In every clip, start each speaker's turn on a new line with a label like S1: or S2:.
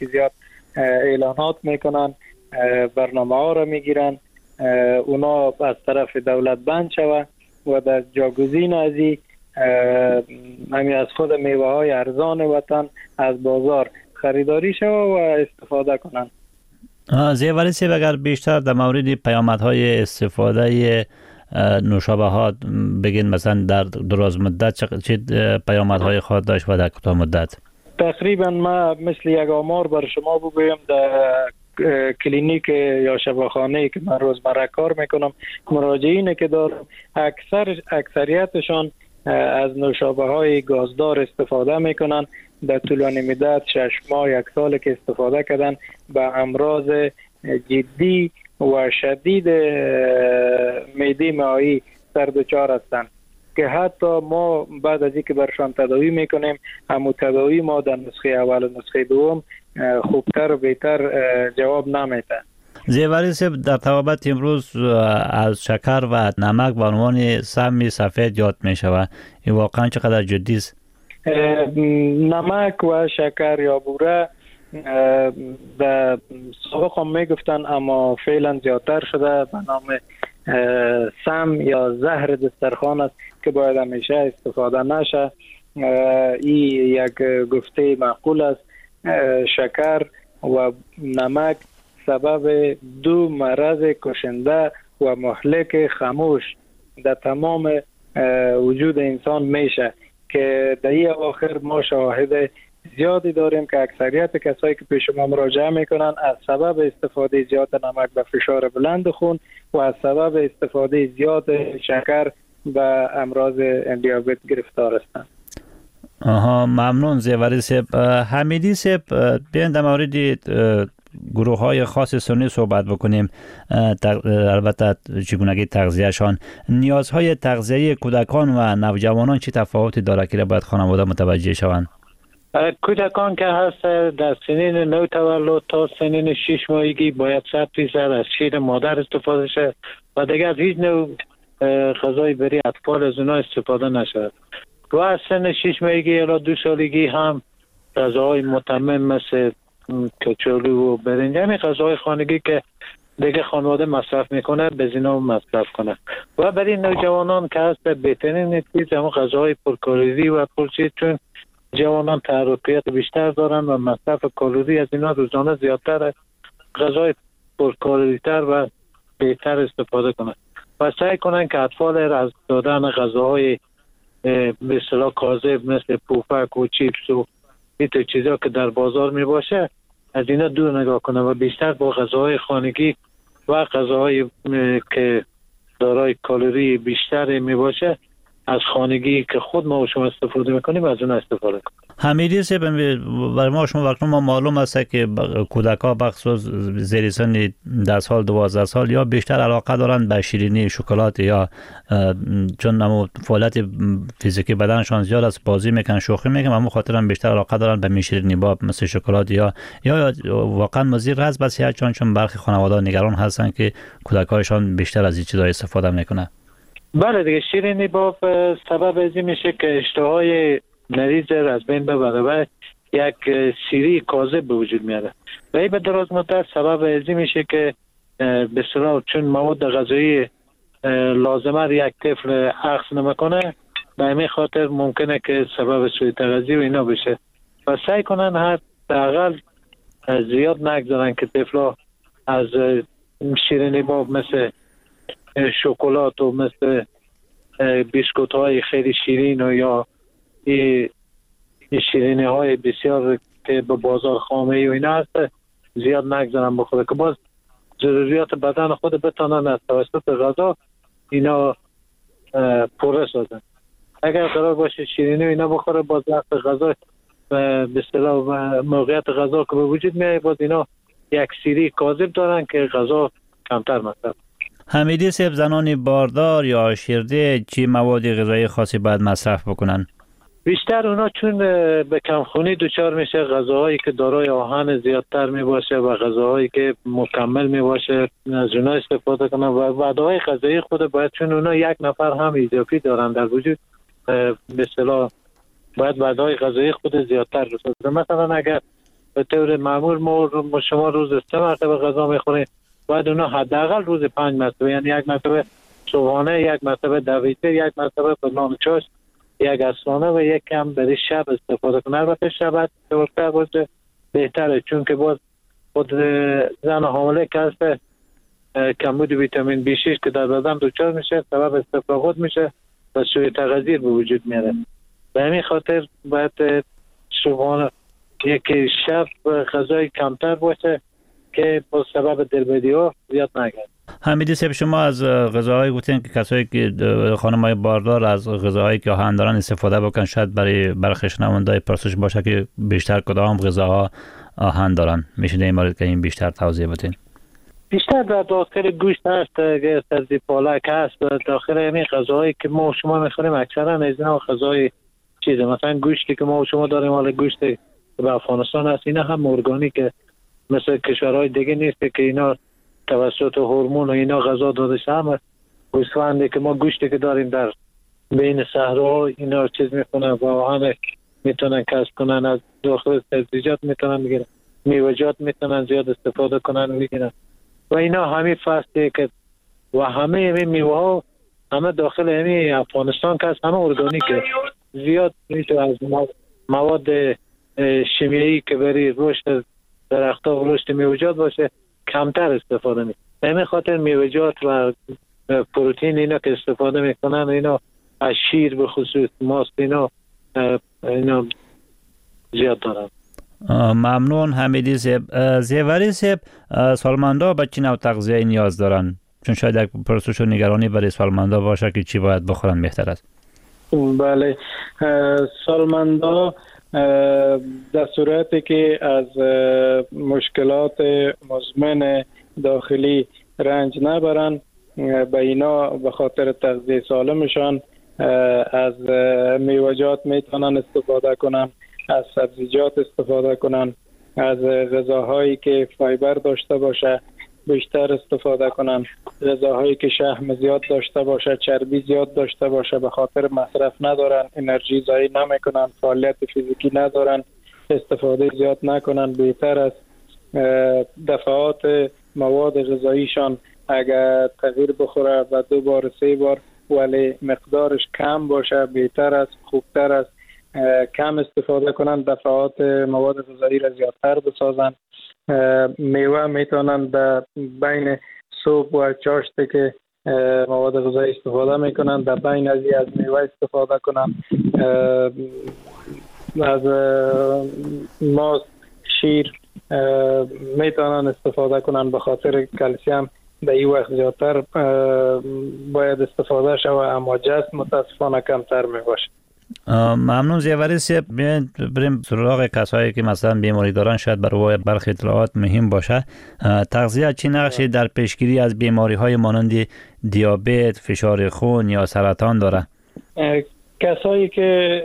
S1: که زیاد اعلانات میکنن، برنامه ها را میگیرن، اونا از طرف دولت بند شوه و در جاگزین از همین از خود میوه های ارزان وطن از بازار خریداری شوه و استفاده کنن.
S2: زیوری صاحب، اگر بیشتر در مورد پیامدهای استفاده نوشابه ها بگین، مثلا در دراز مدت چه پیامدهای خواهد داشت و در کوتاه مدت؟
S1: تقریبا ما مثل یک آمار بر شما بگویم، در کلینیک یا شفاخانه که من روزمره کار میکنم، مراجعینی که دارم اکثریتشان از نوشابه های گازدار استفاده میکنن. در طولانی مدت 6 ماه 1 سال که استفاده کردن به امراض جدی و شدید معده مائعی سر دچار هستند که حتی ما بعد از اینکه برشان تداوی میکنیم، همون تداوی ما در نسخه اول و نسخه دوم خوبتر و بهتر جواب نمیده.
S2: زیوری صاحب، در توابط امروز از شکر و نمک به عنوان سم سفید یاد می شود، این واقعا چقدر جدی است؟
S1: نمک و شکر یا بوره در سابق هم میگفتن، اما فعلا زیادتر شده به نام سم یا زهر دسترخوان است که باید همیشه استفاده نشه. این یک گفته معقول است. شکر و نمک سبب 2 مرض کشنده و مهلک خاموش در تمام وجود انسان میشه که در این اواخر ما شواهد زیادی داریم که اکثریت کسایی که پیش ما مراجعه میکنن از سبب استفاده زیاد نمک به فشار بلند خون و از سبب استفاده زیاد شکر به امراض دیابت گرفتار هستند.
S2: ممنون زیوری صاحب. حمیدی صاحب، بیاین در مورد گروه های خاص سنی صحبت بکنیم، البته چگونگی تغذیهشان. نیازهای تغذیه‌ای کودکان و نوجوانان چه تفاوتی داره که باید خانواده متوجه شوند؟
S3: کودکان که هست در سنین نو تولد تا سنین 6 ماهگی باید 100% از شیر مادر استفاده شه و دیگر از هیچ نوع غذای برای اطفال از اونا استفاده نشود. و از سن 6 ماهگی الی 2 سالگی هم غذاهای متمم مثل کچالو و برنج، همین غذاهای خانگی که دیگه خانواده مصرف میکنه به زینا مصرف کنه. و برای نوجوانان که هست بهترین چیز همون غذاهای پرکالری و پرچیز، چون جوانان تحرکیت بیشتر دارن و مصرف کالری از اینا روزانه زیادتره. غذای پرکالری تر و بهتر استفاده کنن و سعی کنن که اطفال از دادن غذاهای به اصطلاح کاذب مثل پوفک و چیپس و این چیزا که در بازار می باشه از اینا دور نگاه کنن و بیشتر با غذاهای خانگی و غذاهای که دارای کالری بیشتر می باشه از خانگی که خود ما و شما استفاده میکنیم از اون استفاده کنیم.
S2: حمیدی صاحب، برای ما شما وقتی ما معلوم است که کودک‌ها بخصوص زیر سن 10 سال 12 سال یا بیشتر علاقه دارند به شیرینی، شکلات، یا چون نمو فعالیت فیزیکی بدنشان زیاد است، بازی میکنن، شوخی میکنن، اما خاطر هم بیشتر علاقه دارند به شیرینی با مثل شکلات یا واقعا مضر است به صحت، چون برخی خانواده‌ها نگران هستند که کودک‌هایشان بیشتر از این چیزا استفاده میکنن.
S3: بله دیگه، شیرینی با سبب از این میشه که اشتهای مریض از بین ببره و یک سیری کاذب به وجود میاره و این به دراز مدت سبب از این میشه که به اصطلاح چون مواد غذایی لازمه رو یک طفل اخذ نمیکنه، به همین خاطر ممکنه که سبب سوء تغذیه و اینا بشه و سعی کنن حداقل زیاد نگذارن که طفلا از شیرینی با مثل شکلات و مثل بیسکوت های خیلی شیرین و یا شیرینی های بسیار که به بازار خامه و اینا هست زیاد نگذارن بخوره که باز ضروریات بدن خود بتانن از توسط غذا اینا پوره سازن. اگر قرار باشه شیرینی و اینا بخوره، باز وقت غذا به اصطلاح موقعیت غذا که به وجود میاد باز اینا یک سیری کاذب دارن که غذا کمتر مصرف.
S2: حمیدی صاحب، زنان باردار یا شیرده چی مواد غذایی خاصی باید مصرف بکنن؟
S3: بیشتر اونا چون به کمخونی دچار میشه، غذاهایی که دارای آهن زیادتر می باشه و غذاهایی که مکمل می باشه از اونا استفاده کنن و وعده‌های غذایی خود باید، چون اونا یک نفر هم اضافی دارن در وجود، به اصطلاح باید وعده‌های غذایی خود زیادتر رسد. مثلا اگر به طور معمول ما شما روز 3 مرتبه غذا میخوریم، باید اونا حداقل روز 5 مرتبه، یعنی یک مرتبه صبحانه، یک مرتبه دویته، یک مرتبه به نام چاش، یک عصرانه و یک کم در شب استفاده کنه. البته شب بهتر باشه، بهتره، چون که باز خود زن حامله که هست کمبود ویتامین B6 که در بدن دچار میشه، سبب استفراغات میشه و سوء تغذیه به وجود میاره. به همین خاطر باید صبحانه یک شب غذای کمتر باشه که با سبب دلبدی ها زیاد نگرد.
S2: حمیدی صاحب، شما از غذاهای گفتین که کسایی که خانم‌های باردار از غذاهایی که آهن دارن استفاده بکنن، شاید برای برخی شنونده‌های پرسش باشه که بیشتر کدام غذاها آهن دارن. میشه در این مورد که این بیشتر توضیح بدین؟
S3: بیشتر در داخل گوشت هست، سبزی پالک هست، داخل همین غذاهایی که ما و شما میخوریم اکثرا از اینا غذای چیزه. مثلا گوشتی که ما و شما داریم، حالا گوشت به افغانستان هست، اینا هم ارگانیکه، مثل کشورهای دیگه نیست که اینا توسط هورمون و اینا غذا داده شده. هم گوسفندی که ما گوشتی که داریم در بین صحراها اینا چیز میکنن و آهن میتونن کسب کنن، از داخل سبزیجات میتونن بگیرن، میوه‌جات میتونن زیاد استفاده کنن و بگیرن و اینا همین فصله که و همه این میوه ها همه داخل همین افغانستان که هست، همه ارگانیکه. زیاد میتونه از مواد شیمیایی که برای رشد درخت‌ها و رشد میوه‌جات باشه کمتر استفاده میکنه. به همین خاطر میوه‌جات و پروتئین اینا که استفاده میکنن، اینا از شیر به خصوص، ماست، اینا زیاد دارن.
S2: ممنون حمیدی صاحب. زیوری صاحب، سالمندا به چی نوع تغذیه نیاز دارن؟ چون شاید یک پرسش و نگرانی برای سالمندا باشه که چی باید بخورن بهتر است.
S1: بله، سالمندا در صورتی که از مشکلات مزمن داخلی رنج نبرن، به اینا به خاطر تغذیه سالمشان از میوه‌جات میتونن استفاده کنن، از سبزیجات استفاده کنن، از غذاهایی که فایبر داشته باشه بیشتر استفاده کنن، غذاهایی که شحم زیاد داشته باشه، چربی زیاد داشته باشه، به خاطر مصرف ندارن، انرژی ضایع نمیکنن، فعالیت فیزیکی ندارن، استفاده زیاد نکنن. بهتر است دفعات مواد غذاییشان اگر تغییر بخوره و 2 بار 3 بار ولی مقدارش کم باشه بهتر است، خوبتر است. کم استفاده کنن، دفعات مواد غذایی را زیادتر بسازن. میوه میتونن در بین صبح و چاشتی که مواد غذایی استفاده میکنن، در بین از میوه استفاده کنن. از ماست، شیر میتونن استفاده کنن، به خاطر کلسیم در این وقت زیادتر باید استفاده شود، اما جسم متاسفانه کمتر میباشه.
S2: ممنون زیوری صاحب. بریم سراغ کسایی که مثلا بیماری دارن، شاید برای برخی اطلاعات مهم باشه. تغذیه چه نقشی در پیشگیری از بیماری های مانند دیابت، فشار خون یا سرطان داره؟
S1: کسایی که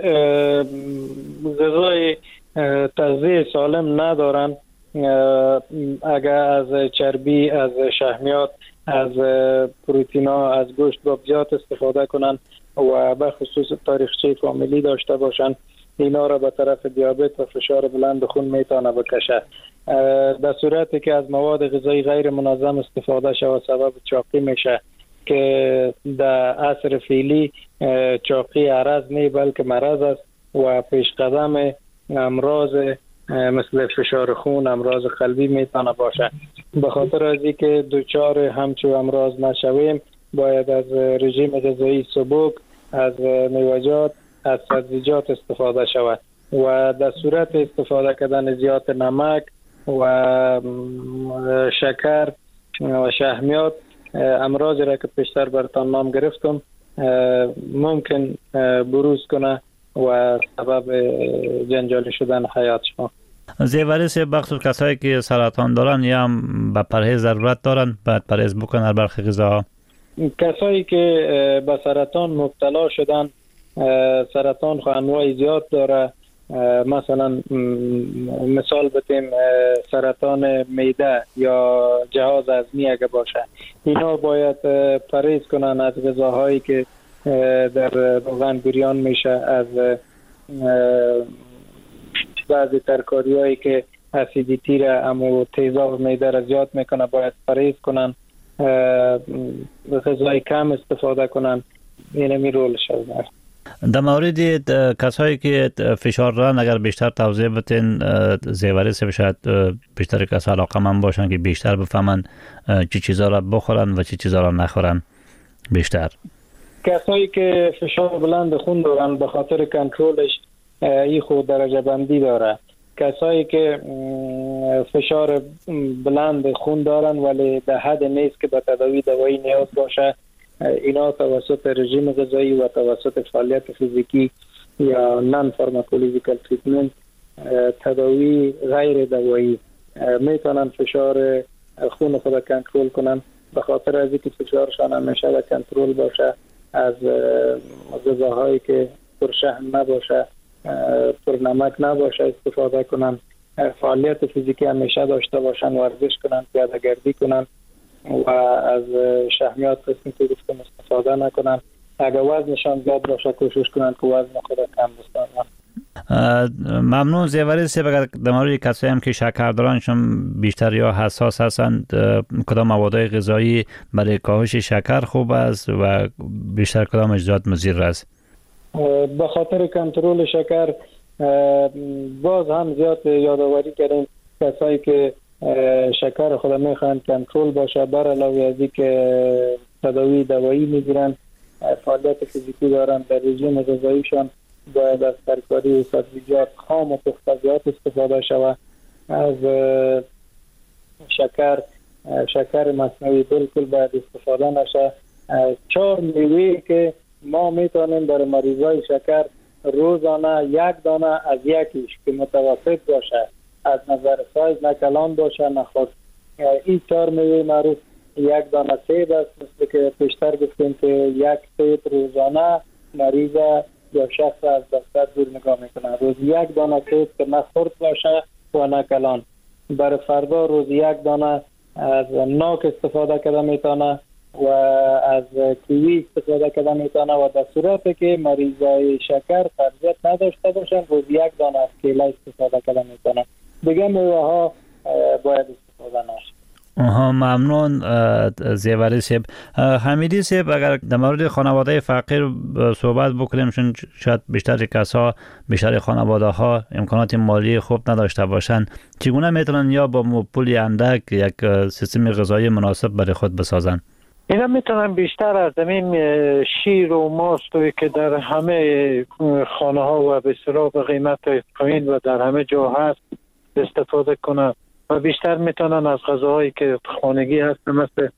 S1: غذای تغذیه سالم ندارن، اگر از چربی، از شحمیات، از پروتئینا، از گوشت بابزیات استفاده کنن و به خصوص تاریخچه فامیلی داشته باشن، اینا را به طرف دیابت و فشار بلند خون میتونه بکشه. در صورتی که از مواد غذایی غیر منظم استفاده شود سبب چاقی میشه که در عصر فعلی چاقی عرض نه بلکه مرض است و پیش قدم امراض مثل فشار خون، امراض قلبی میتونه باشه. به خاطر از اینکه دچار همچو امراض نشویم باید از رژیم غذایی سبک، از میوه‌جات، از سبزیجات استفاده شود و در صورت استفاده کردن زیاد نمک و شکر و شحمیات، امراضی را که پیشتر براتون نام گرفتم ممکن بروز کنه و سبب جنجالی شدن حیات شما.
S2: زیوری صاحب، بخصوص کسایی که سرطان دارن یا هم به پرهیز ضرورت دارن، باید پرهیز بکنن برخی غذاها؟
S1: کسایی که به سرطان مبتلا شدن، سرطان خو انواع زیاد داره، مثلا مثال بتیم سرطان معده یا جهاز هضمی اگه باشه، اینا باید پرهیز کنن از غذاهایی که در روغن بریان میشه، از بعضی ترکاریایی که اسیدیتی را امو تیزاب معده را زیاد میکنه، باید پرهیز کنن، غذای کم استفاده کنن. این می رولش است.
S2: در مورد کسایی که فشار دارن اگر بیشتر توضیح بتین زیوری سه شاید بیشتر کسا علاقه‌مند باشن که بیشتر بفهمن چی چیزا را بخورن و چی چیزا را نخورن بیشتر.
S1: کسایی که فشار بلند خون دارن به خاطر کنترلش این خود درجه بندی داره. کسایی که فشار بلند خون دارن ولی به حد نیست که به تداوی دوایی نیاز باشه، اینا توسط رژیم غذایی و توسط فعالیت فیزیکی یا نان فارماکولوژیکال تریتمنت تداوی غیر دوایی میتونن فشار خون خود کنترل کنن. به خاطر از اینکه فشارشان همیشه در کنترل باشه، از غذاهایی که پرشحم نباشه، پر نمک نباشه استفاده کنن، فعالیت فیزیکی همیشه داشته باشن، ورزش کنن، پیاده گردی کنن و از شحمیات قسمی که گفتم استفاده نکنن. اگر وزنشان زیاد باشه کوشش کنن که وزن خود کم بسازن.
S2: ممنون زیوری سیب. اگر در مورد کسایی هم که شکر دارنشون بیشتر یا حساس هستند، کدام موادهای غذایی برای کاهش شکر خوب است و بیشتر کدامش زیاد مضر است؟
S1: به خاطر کنترل شکر باز هم زیاد یادآوری کردیم کسایی که شکر خود میخوان کنترل باشه، بر علاوه از اینکه تداوی دوایی میگیرن، فعالیت فیزیکی دارن، در رژیم غذاییشان باید از ترکاری سبزیجات خام و پخته‌جات استفاده شود. از شکر مصنوعی بالکل باید استفاده نشه. 4 میوه که ما میتونیم برای مریضای شکر روزانه 1 دانه از یکیش که متوسط باشه، از نظر سایز نه کلان باشه نه خاص، این 4 میوه معروف 1 دانه سیب است. مثل که پیشتر گفتیم که 1 سیب روزانه مریض یا شخص از دفتر دور نگاه میکنه. روز 1 دانه سیب که نه خرد باشه و نه کلان. برای فردا روز 1 دانه از ناک استفاده کرده میتونه و از کیوی استفاده کرده میتونه و در صورتی که مریضای شکر قبضیت نداشته باشن روز 1 دانه از کیله استفاده کرده میتونه. دیگه میوه ها باید استفاده نشه.
S2: ممنون زیوری سیب. حمیدی سیب، اگر در مورد خانواده فقیر صحبت بکنیم، چون شاید بیشتر خانواده ها امکانات مالی خوب نداشته باشند، چگونه میتونن یا با پولی اندک یک سیستم غذایی مناسب برای خود بسازن؟
S3: اینا میتونن بیشتر از زمین شیر و ماست که در همه خانه ها و به اصطلاح به قیمت پایین و در همه جا هست استفاده کنن و بیشتر میتونن از غذاهایی که خانگی هست مثل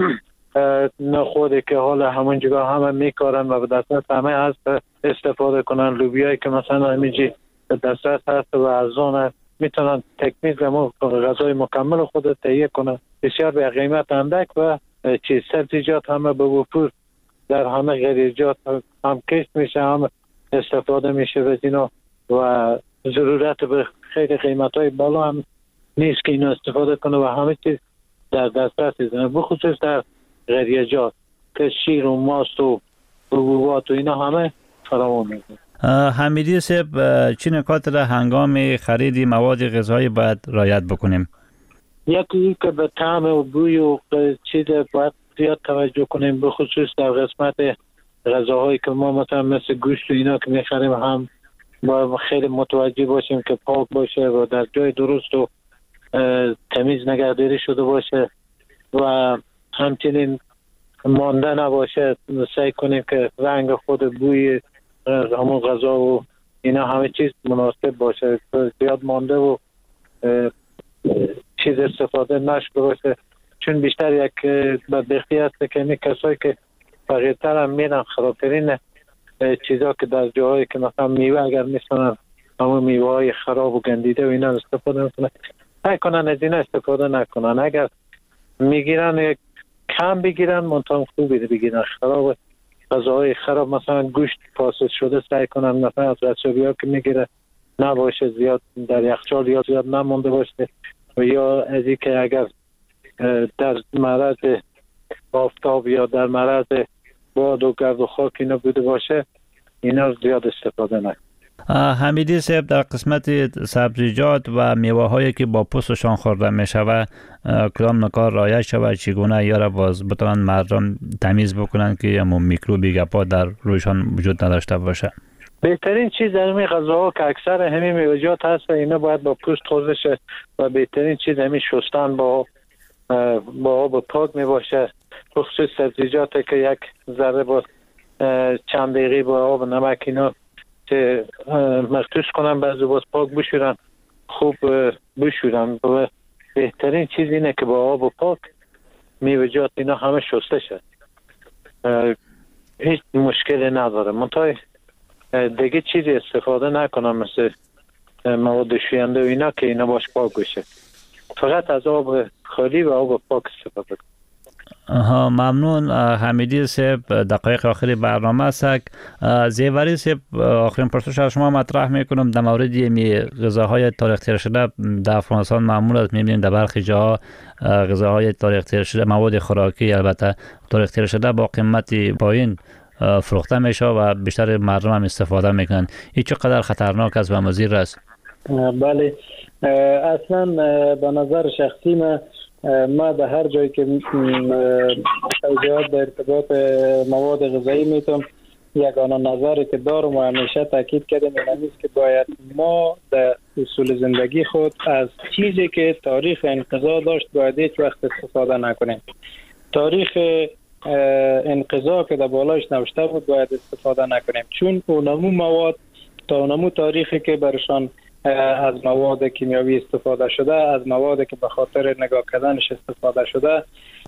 S3: نخوده که حالا همون جگاه همه میکارن و به دسترس همه هست استفاده کنن. لوبیایی که مثلا همینجی به دسترس هست و ارزان هست، میتونن تکمیل غذای مکمل خود تهیه کنن بسیار به قیمت اندک و سبزیجات همه به وفور در همه غریزات هم کشت میشه، هم استفاده میشه از اینا و ضرورت به خیلی قیمت های بالا هم نیست که اینا استفاده کنه و همه چیز در دسترس است، بخصوص در غریزات که شیر و ماست و حبوبات و اینا همه فراوان میشه.
S2: حمیدی صاحب، چه نکات را هنگام خرید مواد غذایی باید رعایت بکنیم؟
S3: یکی که به طعم و بوی و چیز باید زیاد توجه کنیم، به خصوص در قسمت غذاهایی که ما مثلا مثل گوشت و اینا که میخریم هم باید خیلی متوجه باشیم که پاک باشه و در جای درست و تمیز نگهداری شده باشه و همچنین مانده نباشه. سعی کنیم که رنگ خود بوی همون غذا و اینا همه چیز مناسب باشه، زیاد مانده و چیز استفاده نشده باشه، چون بیشتر یک بدبختی هست که این کسایی که فقیرتر هم میرن خرابترین چیزا که در جاهایی که مثلا میوه اگر میسنن همون میوه های خراب و گندیده و اینا استفاده میکنن، نکنن از اینا استفاده نکنن. اگر میگیرن کم بگیرن، منطقه خوبی بگیرن. خراب غذاهای خراب مثلا گوشت فاسد شده سعی کنن مثلا از رسوبی ها که میگیره نباشه، زیاد در یخچال یا زیاد نمونده باشه، و یا از این که اگر در معرض آفتاب یا در معرض باد و گرد و خاک اینا بوده باشه اینا زیاد استفاده نکنه.
S2: حمیدی صاحب، در قسمت سبزیجات و میوه هایی که با پوستشان خورده می شود کدام نکات رعایت شود، چگونه یا را باز بتوان مردم تمیز بکنند که همون میکروبی گپا در رویشان وجود نداشته باشه؟
S3: بهترین چیز در همین غذاها که اکثر همین میوه‌جات هست اینا باید با پوست خورده شه و بهترین چیز همین شستن با آب پاک می باشه. خصوص سبزیجات که یک ذره با چند دقیقه با آب نمک اینا که مخصوص کنن بعضی باز پاک بشورن، خوب بشورن. و بهترین چیز اینه که با آب پاک میوه‌جات اینا همه شسته شد، هیچ مشکلی نداره. منتهای دیگه چیزی استفاده نکنم مثل مواد شوینده و اینا که اینا باش پاک بشه، فقط از آب خالی و آب پاک استفاده کنم.
S2: ممنون حمیدی صاحب. دقایق آخری برنامه است. زیوری صاحب، آخرین پرسش از شما مطرح میکنم در مورد غذاهای تاریخ تیر شده. در افغانستان معمول است میبینیم در برخی جاها غذاهای تاریخ تیر شده، مواد خوراکی البته تاریخ تیر شده با قیمت پایین فروخته میشه و بیشتر مردم هم استفاده میکنن. این چقدر خطرناک است و مضر است؟
S1: بله، اصلا به نظر شخصی ما به هر جایی که توضیحات در ارتباط مواد غذایی میتونم، یگانه نظری که دارم و همیشه تاکید کردم این است که باید ما در اصول زندگی خود از چیزی که تاریخ انقضا داشت باید هیچ وقت استفاده نکنیم. تاریخ انقضا که در بالایش نوشته بود باید استفاده نکنیم، چون اونمو مواد تا اونمو تاریخی که برشان از مواد کیمیاوی استفاده شده، از مواد که به خاطر نگاه کردنش استفاده شده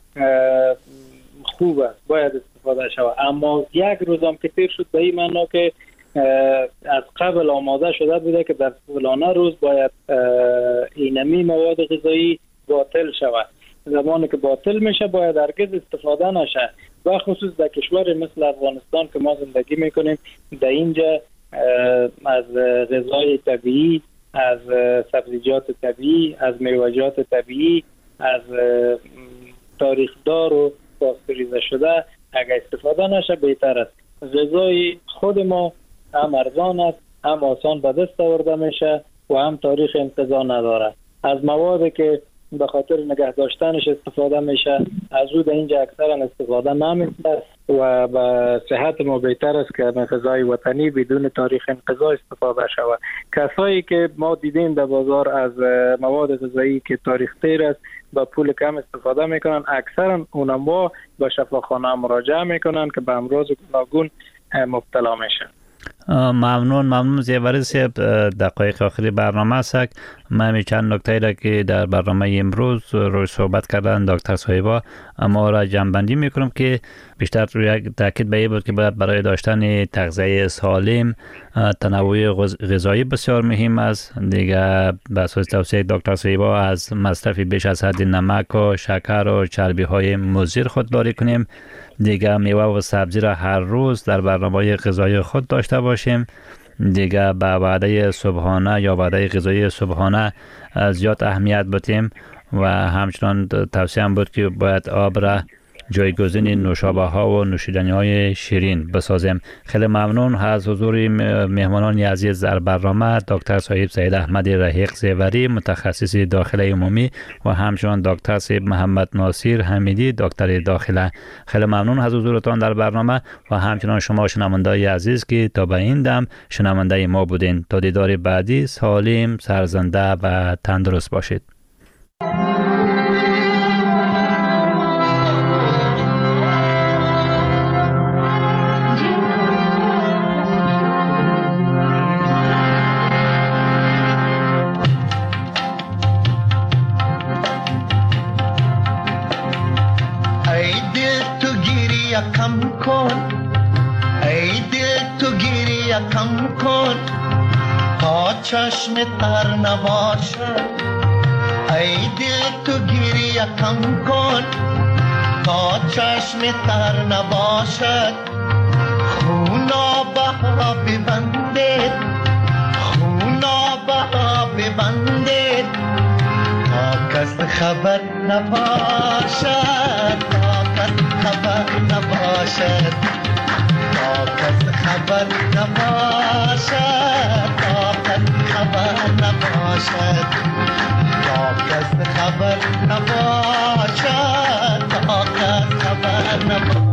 S1: خوب است، باید استفاده شود. اما یک روزم که تیر شد به این معنا که از قبل آماده شده بوده که در فلانه روز باید اینمی مواد غذایی باطل شود. زمانی که باطل میشه باید هرگز استفاده نشه. و خصوص در کشور مثل افغانستان که ما زندگی میکنیم، در اینجا از غذای طبیعی، از سبزیجات طبیعی، از میوه‌جات طبیعی، از تاریخدار و پاستوریزه شده اگر استفاده نشه بهتر است. غذای خود ما هم ارزان است، هم آسان به دست آورده میشه و هم تاریخ انقضا نداره. از موادی که به خاطر نگه داشتنش استفاده میشه از او در اینجا اکثرا استفاده نمیشه و به صحت ما بهتر است که غذای وطنی بدون تاریخ انقضا استفاده شود. کسایی که ما دیدیم در بازار از مواد غذایی که تاریخ تیر است با پول کم استفاده میکنن، اکثرا اونها به شفاخانه مراجعه میکنن که به امراض گوناگون مبتلا میشن.
S2: ممنون زیوری صاحب. دقایق آخری برنامه است. من چند نکته را که در برنامه امروز روی صحبت کردن دکتر صاحبا اما را جمع‌بندی میکنم که بیشتر روی تاکید به این بود که باید برای داشتن تغذیه سالم تنوع غذایی بسیار مهم است. دیگه به اساس توصیه دکتر صاحبا از مصرف بیش از حد نمک و شکر و چربی های مضر خودداری کنیم. دیگه میوه و سبزی را هر روز در برنامه غذایی خود داشته باشیم. دیگه به وعده صبحانه یا وعده غذایی صبحانه زیاد اهمیت بدیم و همچنان توصیه هم بود که باید آب را جایگزین نوشابه ها و نوشیدنی های شیرین بسازیم. خیلی ممنون از حضور مهمانان عزیز در برنامه، دکتر صاحب سید احمد رحیق زیوری متخصص داخله عمومی و همچنان دکتر صاحب محمد ناصر حمیدی دکتر داخله. خیلی ممنون از حضورتان در برنامه و همچنان شما شنوندگان عزیز که تا به این دم شنونده ما بودین. تا دیدار بعدی سالم، سرزنده و تندرست باشید.
S4: کم کن ای دل تو گریه کم کن تا چشم تر نباشد. ای دل تو گریه کم کن تا چشم تر نباشد. خونا بها ببندید، خونا بها ببندید تا کس خبر نباشد، تا کس خبر نباشد، تا کس خبر نباشد. نباشد تا کس خبر نباشد تا کس خبر نباشد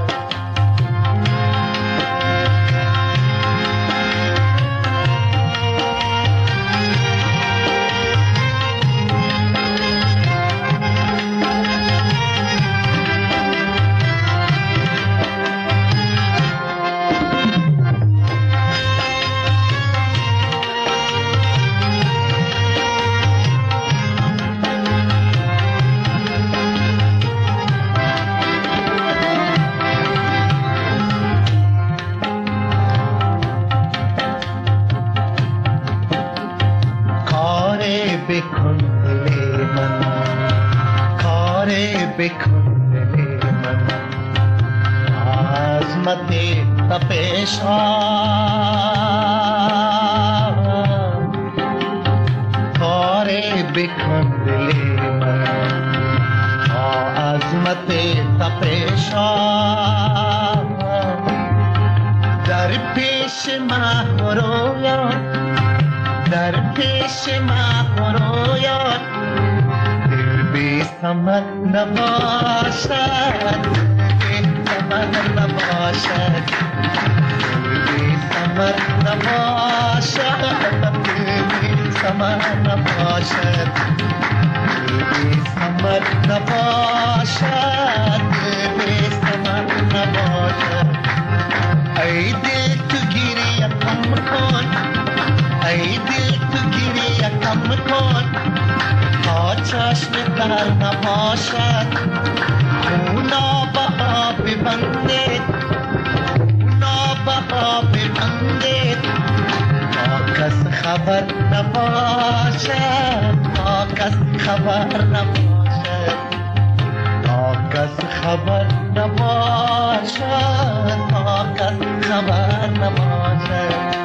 S4: بکن دل من کار بکن دل من عظمت تپش کار بکن دل من عظمت تپش در پیش من رویان در پیش من رویان دل بی ثمر نباشد دل بی ثمر نباشد دل بی ثمر نباشد دل بی ثمر نباشد دل بی ثمر نباشد دل بی ثمر نباشد ای دل تو گیری کم کن ای دل تو گیری کم کن تا چشم در نباشد خونا به آب بندید خونا به آب بندید تا کس خبر نباشد تا کس خبر نباشد تا کس خبر نباشد تا کس خبر نباشد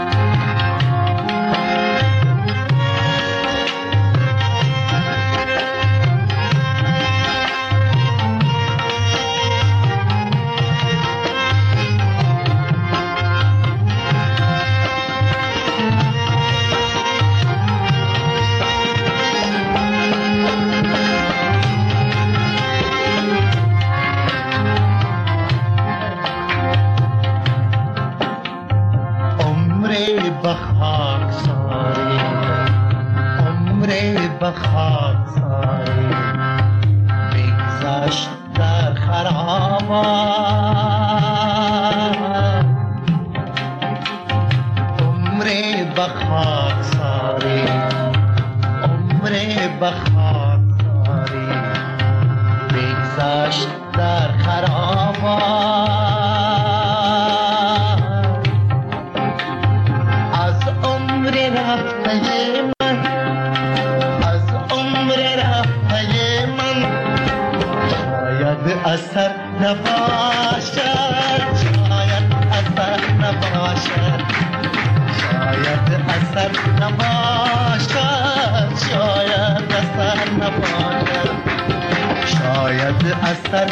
S4: بخاک ساری عمر بخاک ساری بگذشت در خرابات عمر بخاک ساری عمر بخاک ساری بگذشت در خرابات رفته من از عمر رفته من شاید اثر نباشد شاید اثر نباشد شاید اثر نباشد شاید اثر نباشد شاید اثر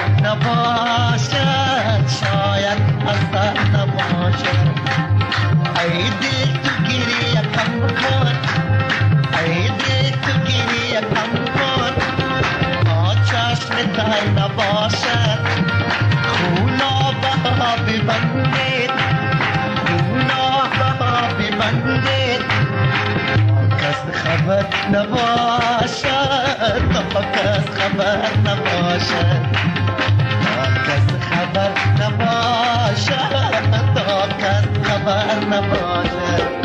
S4: نباشد شاید اثر نباشد ای دل تو گیری کم کن ای دل تو گیری کم کن تا چشم در نباشد خونا به آب بندید خونا به آب بندید تا کس خبر نباشد تا کس خبر نباشد تا کس خبر نباشد تا کس خبر نباشد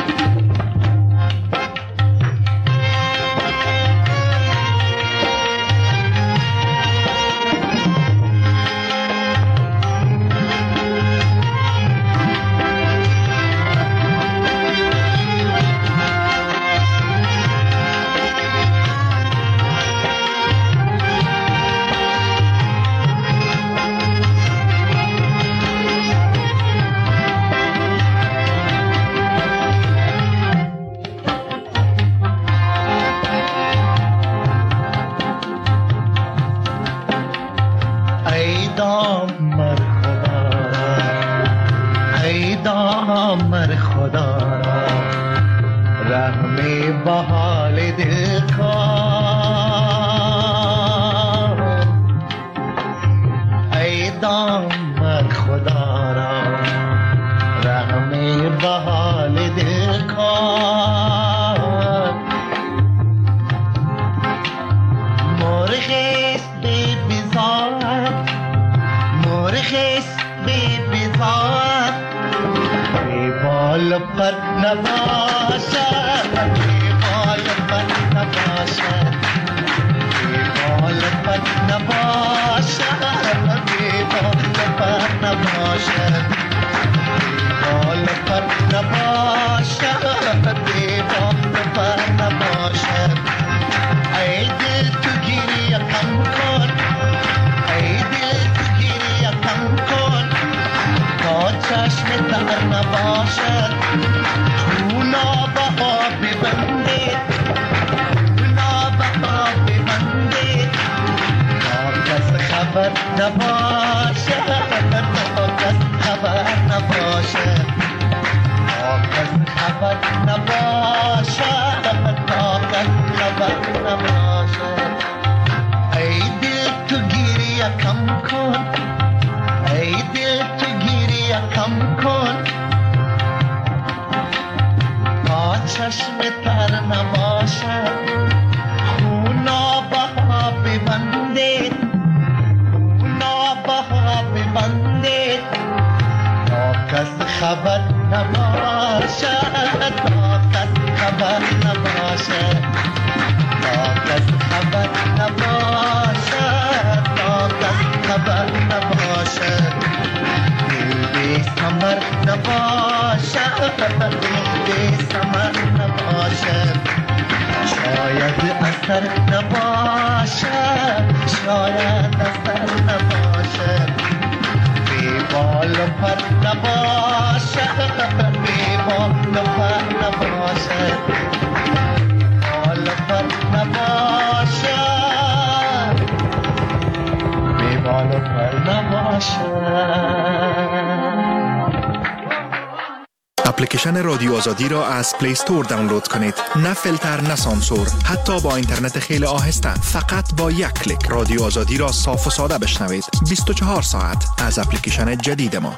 S4: پر نباشد بال پر نباشد بال پر نباشد بال پر نباشد بال پر نباشد بال پر نباشد ای دل تو گیری کم کن ای دل تو گیری کم کن تا چشم تر نباشد تو نابها ببندید تو نابها ببندید تا کس خبر نباشد تا کس خبر نباشد تا کس خبر نباشد تا کس خبر نباشد ای دل تو گیری کم کن ای دل تو گیری کم کن تا چشم تر نباشد خونابها ببندید خونابها ببندید تا کس خبر نباشد تا کس خبر نباشد تا کس خبر نباشد تا کس خبر نباشد دل بی ثمر نباشد دل بی ثمر نباشد شاید اثر نباشد شاید اثر نباشد بی بال و پر نباشد بی بال و پر نباشد بال و پر نباشد بی بال و پر نباشد.
S5: اپلیکیشن رادیو آزادی را از پلی استور دانلود کنید. نه فیلتر نه سانسور، حتی با اینترنت خیلی آهسته، فقط با یک کلیک رادیو آزادی را صاف و ساده بشنوید 24 ساعت از اپلیکیشن جدید ما.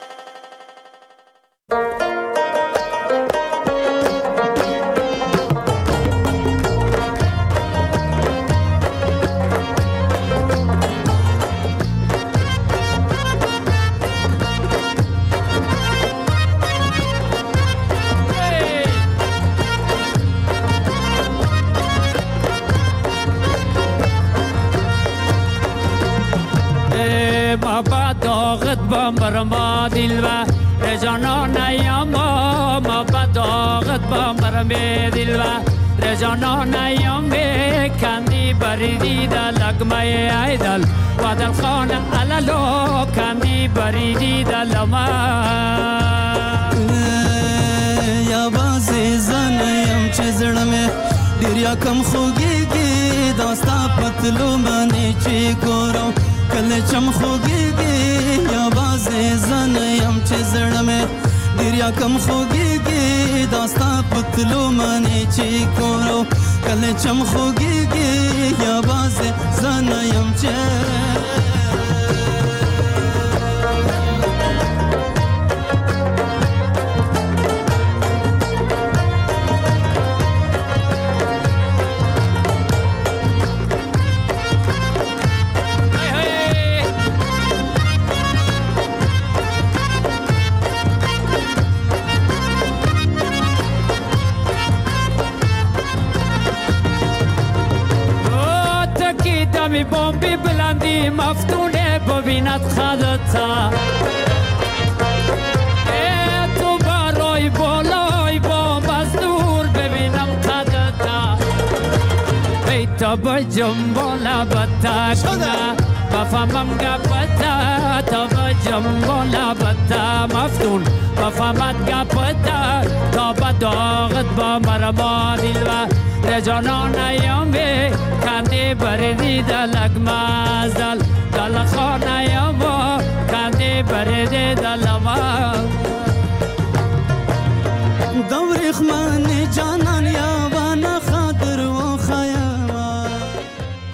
S6: برما دل و رجانان ایام ما بداغت با مرمی دل و رجانان ایام کندی بریدی در لگمه ایدل و دل خانه علالو کندی بریدی در لما
S7: یا بازی زنیم چه زرمه دیریا کم خوگیگی داستا پتلو منی چی کرو کل چم خوگیگی یا بازی زنیم چه زرمه دیریا کم خوگیگی داستا پتلو منی چی کرو کل چم خوگیگی یا بازی زنیم چه
S6: می بومبی بلندی مفتونه ببیند خدتا تو برای بالای بومب از دور ببینم خدتا بیتا با جنبالا بتا کنه بفهمم گپتا تا با جنبالا بتا مفتون بفهمت گپتا تا با داغت با مرما دل و رجانان ایامی کندی بریدی دلک مازدل دل خانه ایامو کندی بریدی دل ما